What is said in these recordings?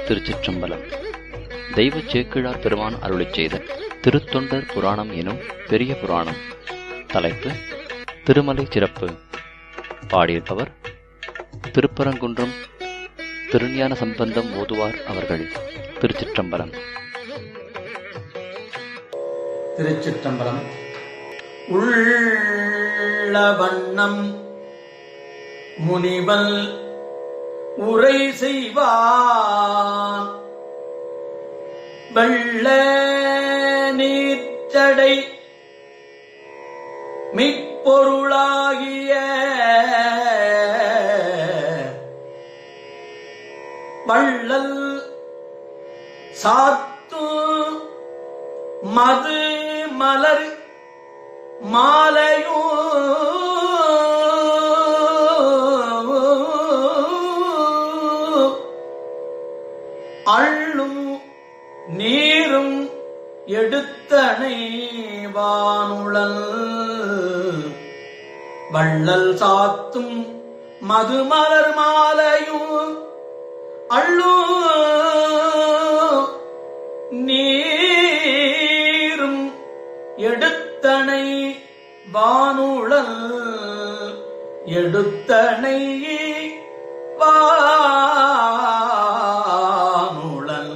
திருச்சிற்றம்பலம். தெய்வ சேக்கிழார் பெருமான் அருளிச் செய்த திருத்தொண்டர் புராணம் எனும் பெரிய புராணம். தலைப்பு திருமலை சிறப்பு. பாடியிருப்பவர் திருப்பரங்குன்றம் திருஞான சம்பந்தம் ஓதுவார் அவர்கள். திருச்சிற்றம்பலம். திருச்சிற்றம்பலம். உள்ள வண்ணம் முனிவல் உரை செய்வான் வெள்ள நீர்ச்சடை மிப்பொருளாகிய வள்ளல் சாத்து மது மலர் மாலையும் அள்ளும் நீரும் எடுத்தனை வானுளல் வள்ளல் சாத்தும் மதுமலர் மாலையும் அள்ளும் நீரும் எடுத்தனை வானுளல் எடுத்தனை வானுளல்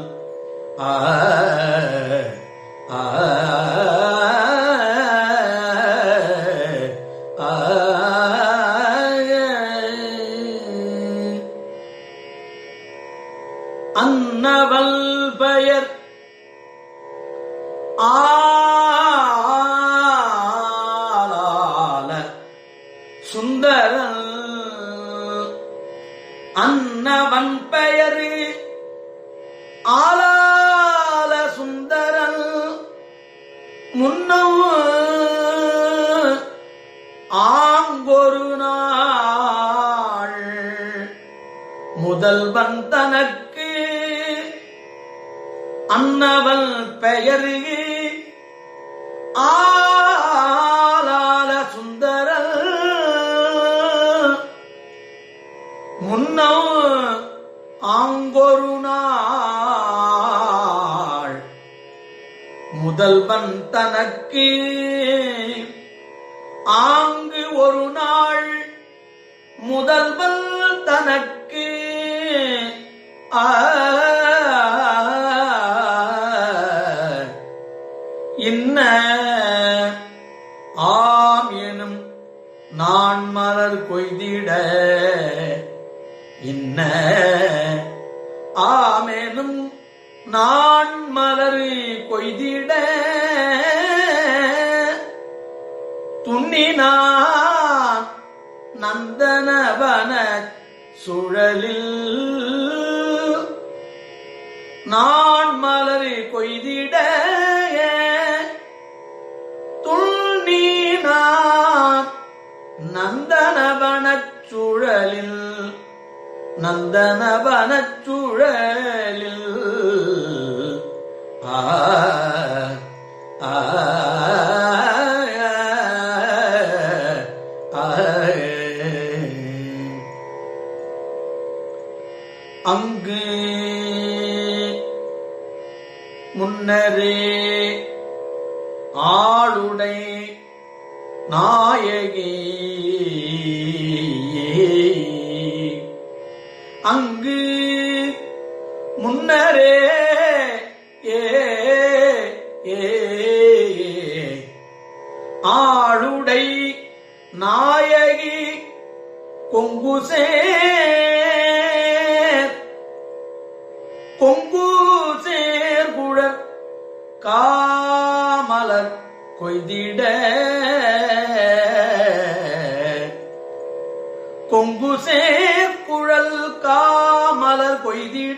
அன்னவல் பெயர் ஆலால சுந்தரன் அன்னவன் பெயர் ஆலால சுந்தரன் முன்னம் ஆங்கொரு நாள் முதல்வன் தனக்கு அன்னவன் பெயர் ஆலால சுந்தரன் முன்னம் ஆங்கொரு நாள் முதல்வன் தனக்கு ஆங்கு ஒரு நாள் முதல்வன் தனக்கு இன்ன ஆம் எனும் நான் மலர் கொய்திட இன்ன ஆமெனும் நான் மலர் கொய்திட துண்ணினான் நந்தனவன சுழலில் நான் மலர் கொய்திட துண்ணினான் நந்தனவனச் சுழலில் நந்தனவனச் சுழலில் அங்கு முன்னரே ஆளுடை நாயகி அங்கு முன்னரே ஆளுடை நாயகி கொங்குசேர் குழற் காமலர் கொய்திட கொங்குசேர் குழல் காமலர் கொய்திட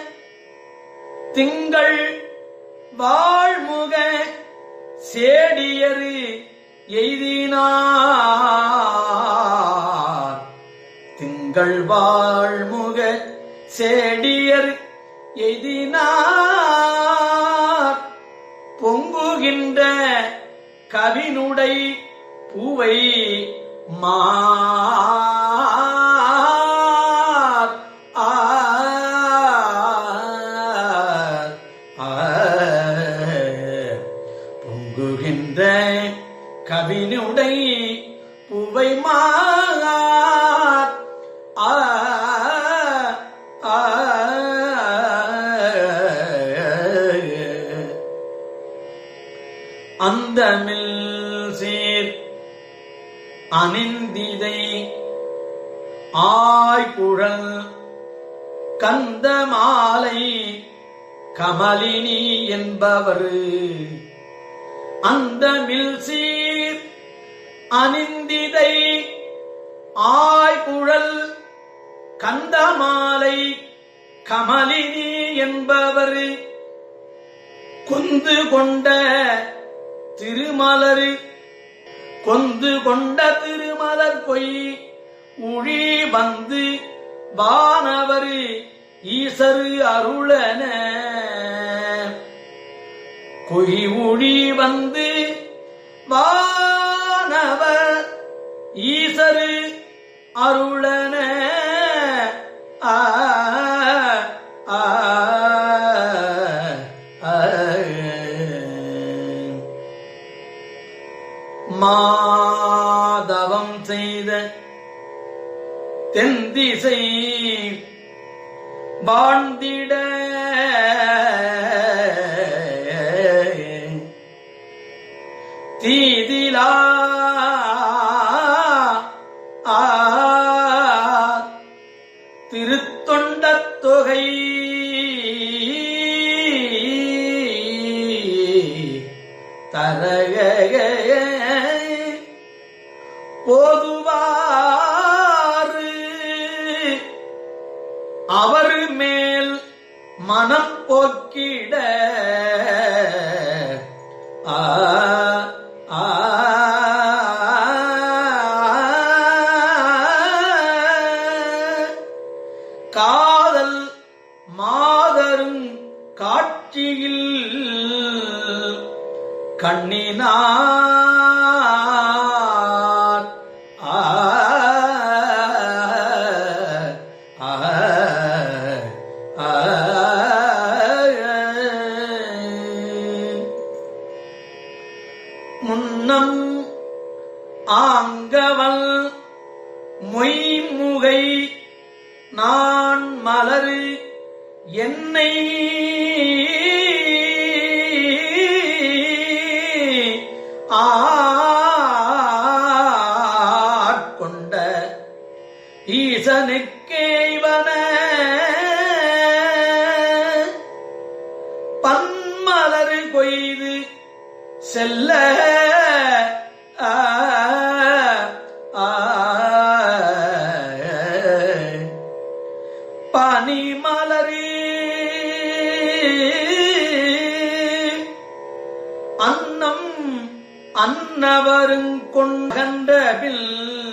திங்கள் வாழ்முக சேடியரு எய்தினார் திங்கள் வாழ்முக சேடியர் எய்தினார் பொங்குகின்ற கவினுடை பூவை மார் கவினுடை பூவை மாகார் அந்தமில் சீர் அணிந்திதை ஆய்குழல் கந்த மாலை கமலினி என்பவர் அந்தமில் சீர் அணிந்திதை ஆய்குழல் கந்தமாலை கமலினி என்பவர் கொந்து கொண்ட திருமலர் பொய் உழி வந்து வானவர் ஈசரு அருளன கொய் உழி வந்து வானவர் ஈசரு அருளன மாதவம் செய்த தென்திசை வாழ்ந்திட தீதிலா திருத்தொண்டத் தொகை தரக போதுவாறு அவர் மேல் மனம் போக்கிட காதல் மாதரும் காட்சியில் கண்ணினார் முன்னம் ஆங்கவல் மொய்முகை நான் மலரு என்னை ஆட்கொண்ட ஈசனுக்கேவன பன்மலரு கொய்து செல்ல பனிமலரி அன்னம் அன்னவருங் கொண்டபில்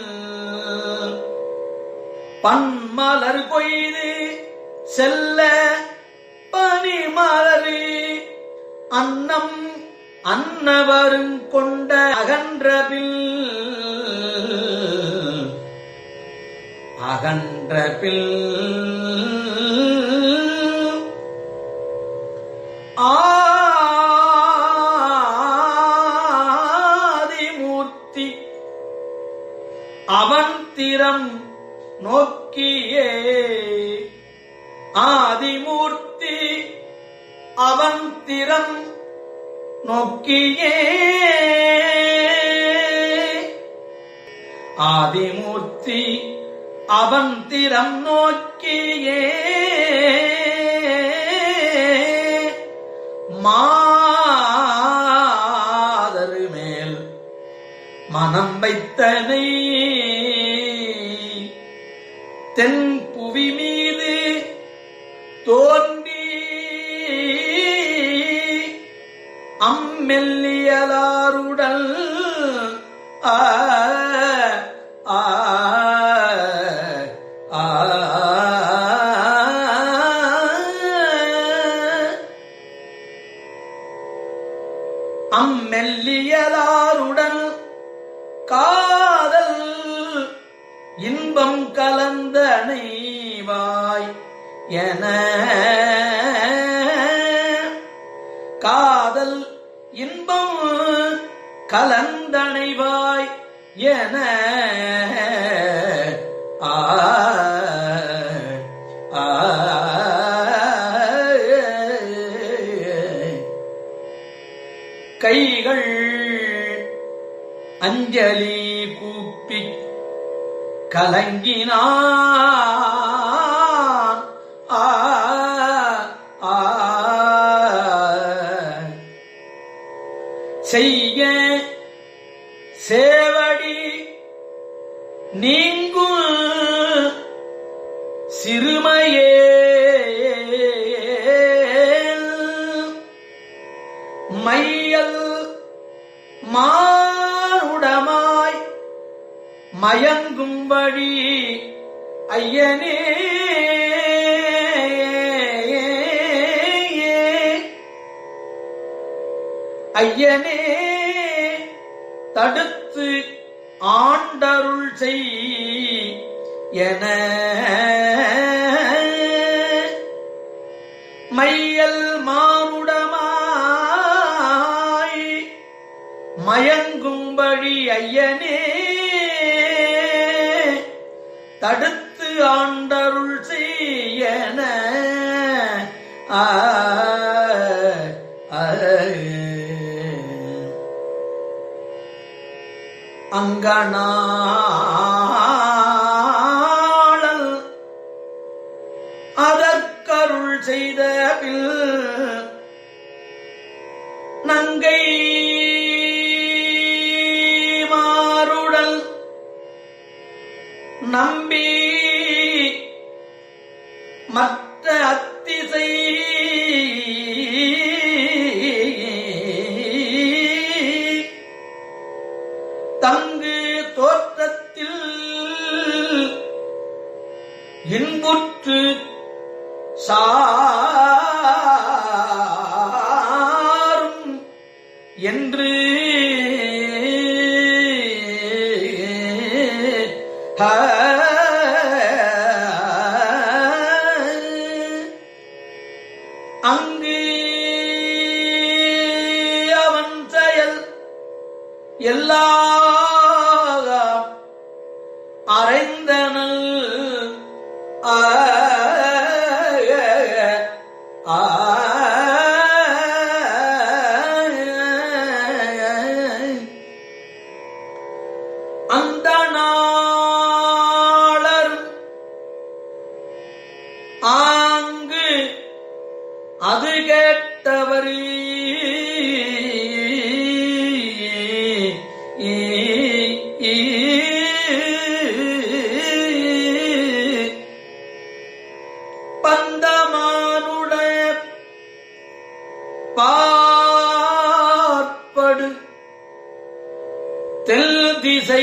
பன்மலர் கொய்து செல்ல பனிமலரி அன்னம் அன்னவருங் கொண்ட அகன்றபில் ஆதிமூர்த்தி அவன் திறம் நோக்கியே ஆதிமூர்த்தி அவன் திறம் நோக்கியே ஆதிமூர்த்தி அவன் திறம் நோக்கியே மாதரு மேல் மனம் வைத்தனை தென் புவி மீது தோன்றி அம்மெல்லியலாருடல் அம்மெல்லியலாருடன் காதல் இன்பம் கலந்த நெய்வாய் என காதல் இன்பம் கலந்தணைவாய் என கைகள் அஞ்சலி கூப்பி கலங்கினான். செய்ய சேவடி நீங்கும் சிறுமையே மையல் மானுடமாய் மயங்கும்படி ஐயனே ஐயனே தடுத்து ஆண்டருள் செய் என மையல் மானுடமாய் மயங்கும்படி ஐயனே தடுத்து ஆண்டருள் செய்யன அங்கனாளல் அதற்கருள் செய்த பில் நங்கை மாறுடல் நம்பி மற்ற அத்திசை தங்கு தோற்றத்தில் இன்புற்று சாரும் என்று அங்கு அவன் செயல் எல்லா அறைந்தனல் அந்த நாளரும் ஆங்கு அது கேட்டவர் பந்தமானுடைய பார்ப்படு தெல் திசை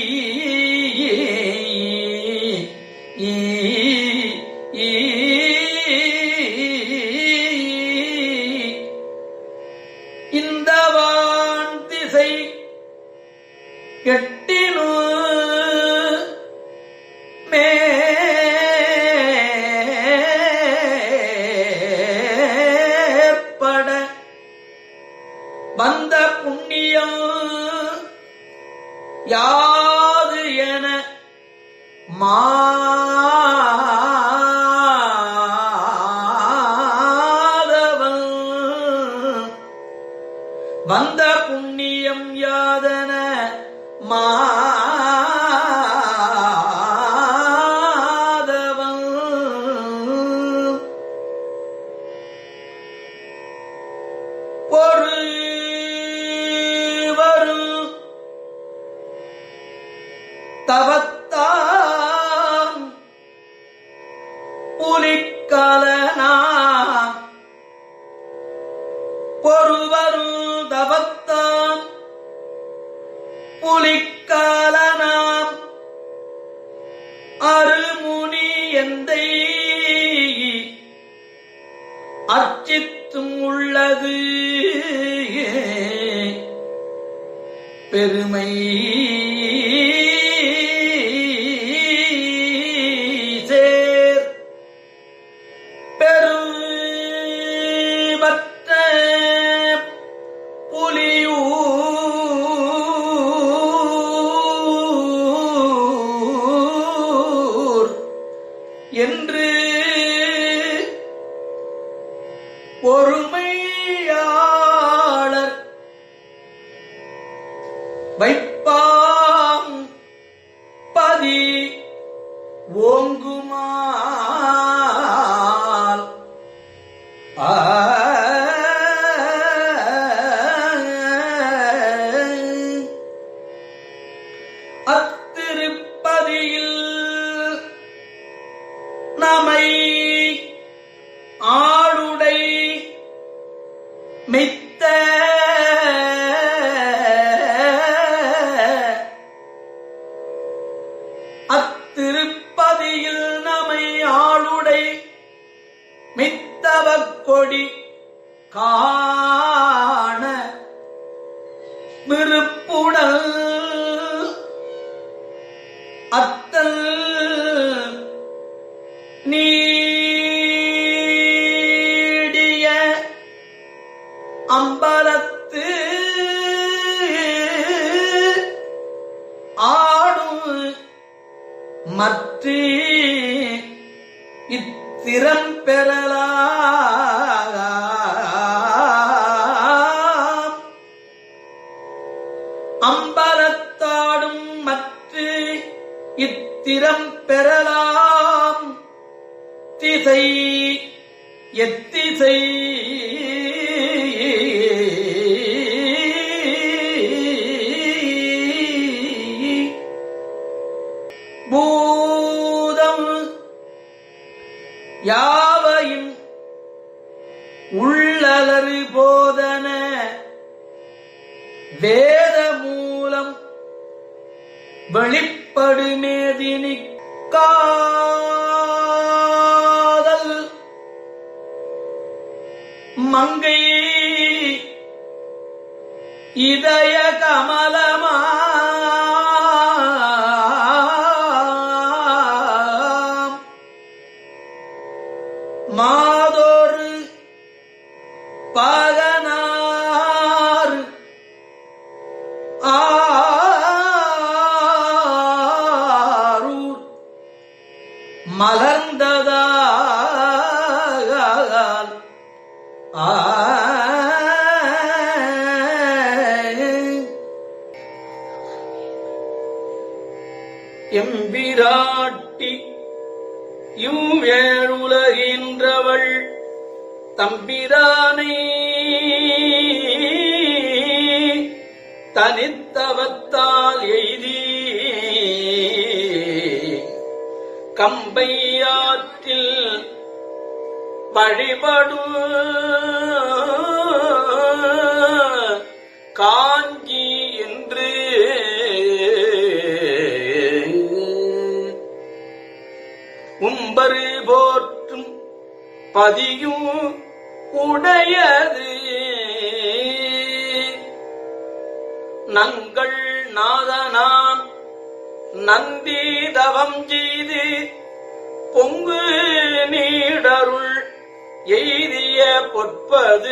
இந்த வான் திசை எட்டினு மேற்பட வந்த புண்ணியம் யாது என மாதவன் வந்த புண்ணியம் யாதன மாதவன் ஒரு வரும் தவத்தான் புலிக்கலனா ஒருவரும் தவத்தான் புலிக்காலனாம் அருமுனி எந்தை அர்ச்சித்தும் உள்ளது பெருமை சேர் பெருமற்ற புலியூர் ஒருமையாளர் வைப்பாம் பதி ஓங்குமால் அத்திருப்பதியில் நமை ஆளுடை மெய்த்த அத்திருப்பதியில் நமை ஆளுடை மித்தவக் கொடி காண விருப்புடல் அத்தல் நீடிய அம்பலத்து ஆடும் மற்ற இத்திறம் பெறலாம் அம்பலத்தாடும் மற்ற இத்திறம் பெறலாம் திசை எத்திசை பூதம் யாவையும் உள்ளலறு போதன வேத மூலம் வெளிப்படுமேதினி காதல் மங்கை இதய கமலமா மாதோரு பகனார் ஆரூர் மலர்ந்ததால் எம்பிராட்டி இவ்வேழுலகின்றவள் தம்பிரானை தனித்தவத்தால் எய்தி கம்பையாற்றில் வழிபடும் காஞ்சி என்று உம்பரு போற்றும் பதியும் உடையது நங்கள் நாதனாம் நந்தி தவம் செய்து பொங்கு நீடருள் எய்திய பொற்பது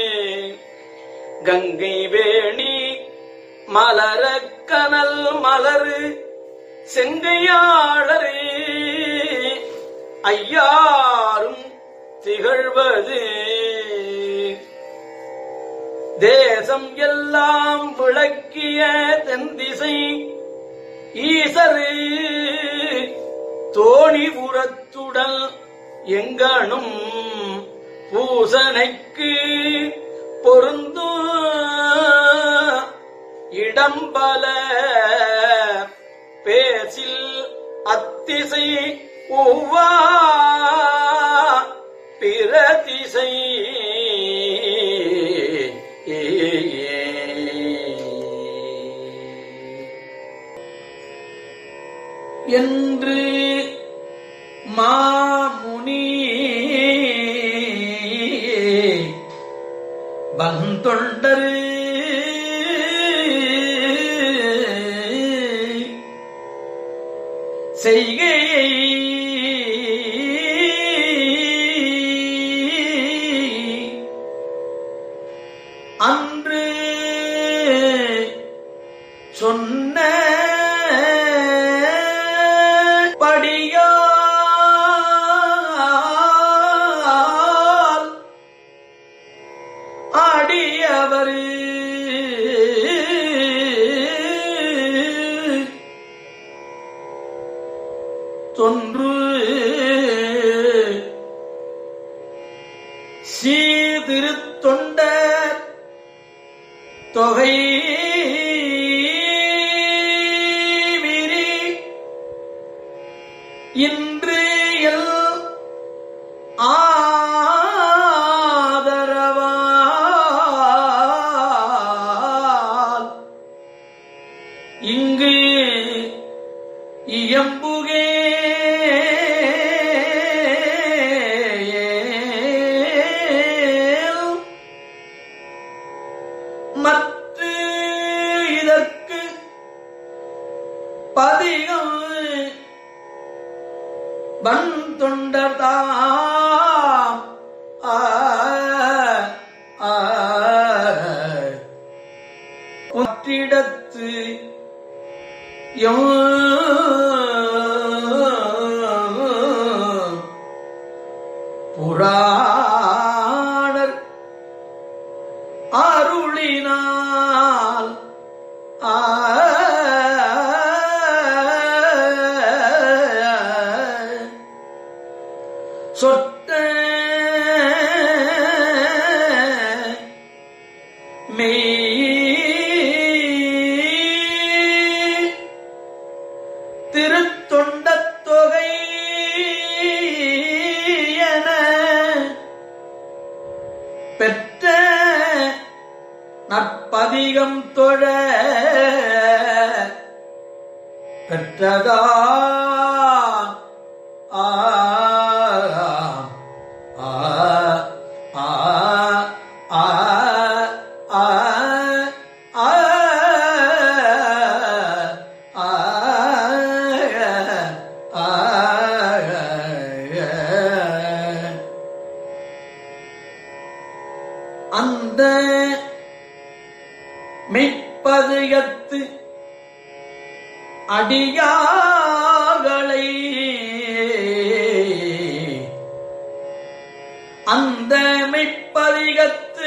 கங்கை வேணி மலர கனல் மலரு செங்கையாளரே ஐயாரும் திகழ்வது தேசம் எல்லாம் விளக்கிய தென்திசை ஈசரு தோணிபுரத்துடல் எங்கனும் பூசனைக்கு பொருந்தும் இடம்பல பேசில் அத்திசை ஒவ்வா பிரதிசை என்று மாமுனி வந்தொண்டரு செய்கையை அன்று சொன்ன படியால் தொண்டரு தொன்று சீர்திருத்தொண்டர் தொகை விரி இன்று எல் ஆதரவால் இங்கு இயம்புகே மற்ற இதற்கு பதிகம் வன் தொண்டர் தாம் ஒற்றிடத்து புராணர் அருளினால் சொட்ட திருத்தொண்டத் தொகை என பெற்ற நற்பதிகம் தொழ பெற்றதா அந்த மெய்ப்பதிகத்து அடியார்களை அந்த மெய்ப்பதிகத்து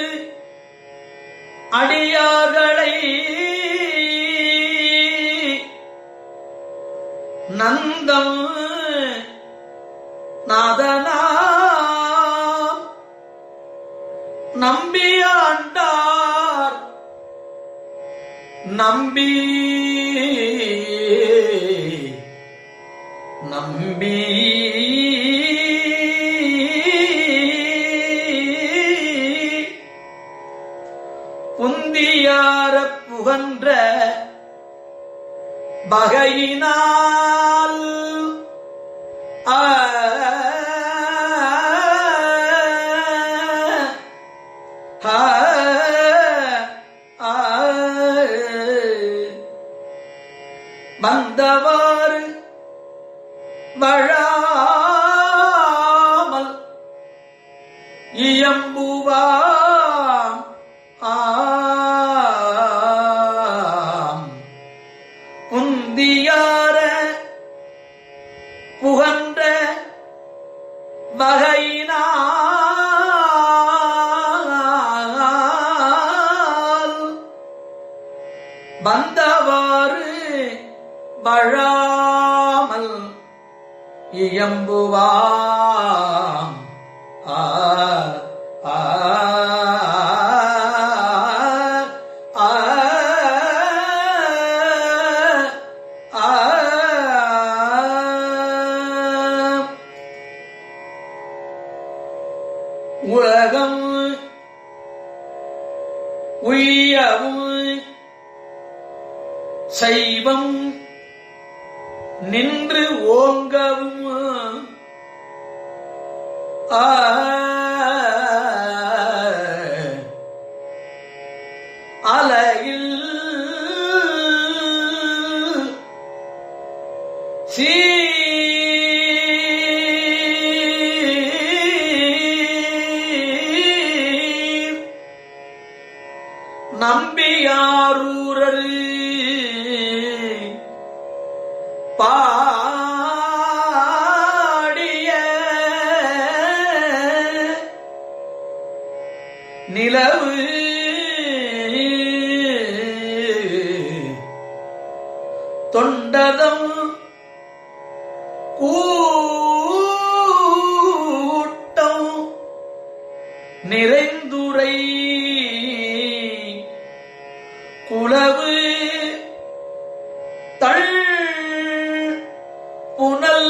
அடியார்களை நந்தம் நாதனா நம்பியாண்டார் நம்பி புந்தியார புகன்ற வகையினால் வந்தவாறு வழாமல் இயம்புவாம் புந்தியார புகன்ற வகையினால் வந்தவாறு வழாமல் இயம்புவாம் உலகம் உய்யவும் சைவம் நின்று ஓங்கவும் அலையில் நம்பியாரூரரு பாடிய நிலவு தொண்டதம் கூட்டம் நிறைந்துரை குலவு தள் புனல்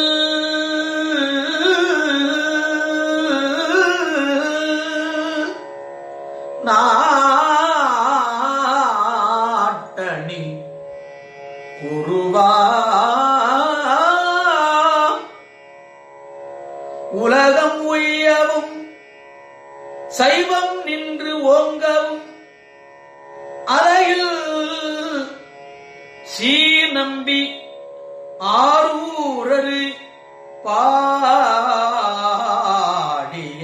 நாட்டணி குருவா உலகம் உய்யவும் சைவம் நின்று ஓங்கவும் அறையில் சீ நம்பி ஆரூரரு பாடிய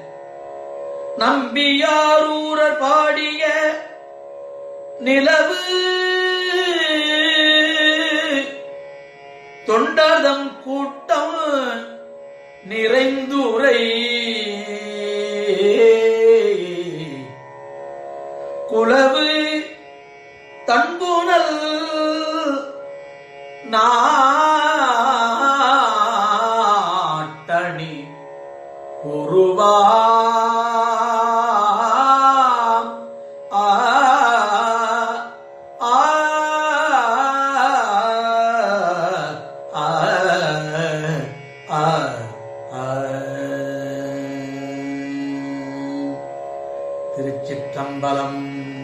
நம்பியாரூரர் பாடிய நிலவு தொண்டதம் கூட்டம் நிறைந்துரை குலவு தன்புணல் நாட்டணி குருவா திருச்சிற்றம்பலம்.